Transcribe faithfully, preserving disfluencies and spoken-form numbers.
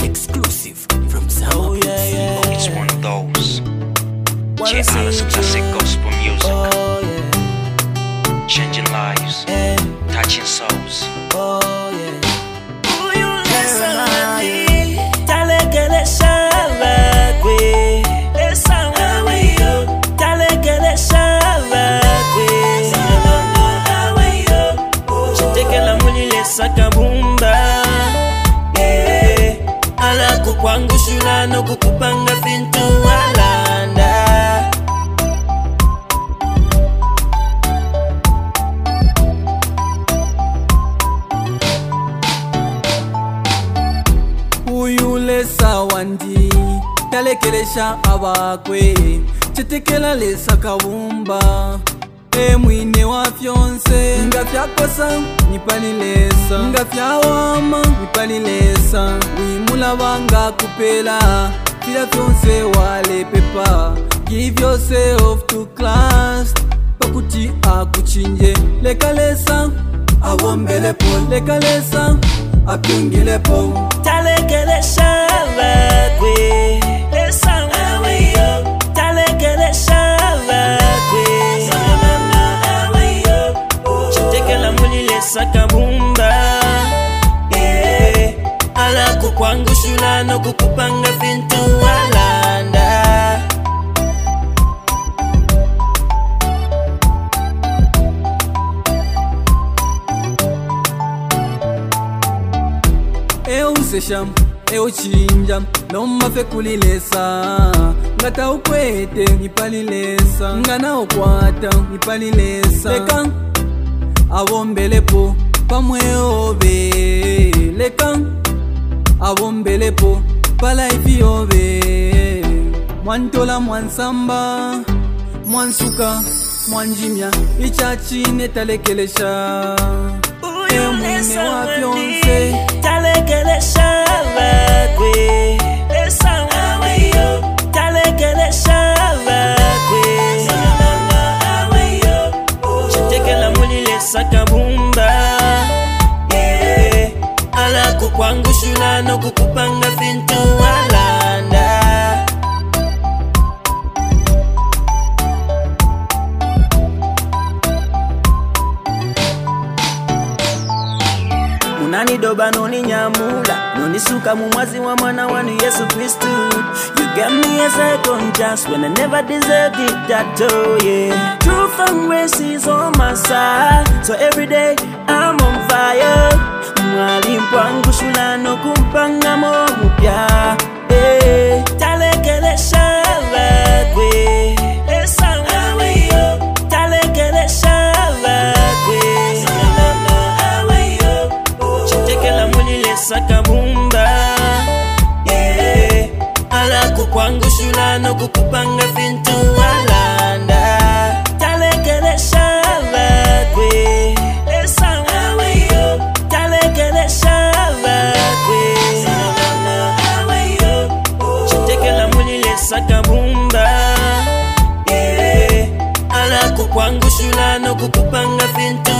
Exclusive from Zama. Oh yeah, yeah. It's one of those. One J Alice classic gospel music. Oh yeah. Changing lives, Yeah. touching souls. Oh yeah. Oh you listen to me. Talekele shava kwe. Listen how you. Talekele shava kwe. How you. Chitekela muli lesa kabumba. Yeah. Ala kukwangu shula no kukupanga fintu alanda. Uyulesa wandi talekelesha abakwe chitekela lesa kabumba e mwine wa fyonse nga fyakosa nipalilesa nga fyawama nipalilesa wimula banga kupela fila fyonse wale pepa give yourself to class pakuti akuchinje lekalesa awombelepo lekalesa apyungilepo Talekele shava kwe. Listen how you. Talekele shava kwe. How you. Chitekela muli lesa kabumba. Yeah. Ala kukwangu shula no kukupanga fintu alanda. Eu sesham, eu chinjam, não mafe kulilesa ngata ukwete nipalilesa ngana ukwata nipalilesa lekan awombelepo pamwe obe lekan awombelepo palaifi obe mwantola mwansamba mwansuka mwanjimya ichachine talekelesha emwine wa fyonse Talekele shava kwe. Listen how you. Talekele shava kwe. How you. Chitekela muli lesa kabumba. Yeah. Ala kukwangu shula no kukupanga fintu alanda. Unani doba noni nyamula noni suka mumwazi wa mwana wanu Yesu Kristu. You gave me a second chance when I never deserved it that oh yeah. Truth and grace is on my side, so every day I'm on fire. Mwali mpangu shula no kumpanga mo mupya. Hey. Talekele shava kwe. Listen how you. Talekele shava kwe. Chitekela muli lesa kabumba. Yeah. Ala kukwangu shula no kukupanga fintu alanda. Talekele shava kwe. Listen how you. Talekele shava kwe. How you. Chitekela muli lesa kabumba. Yeah. Ala kukwangu shula no kukupanga fintu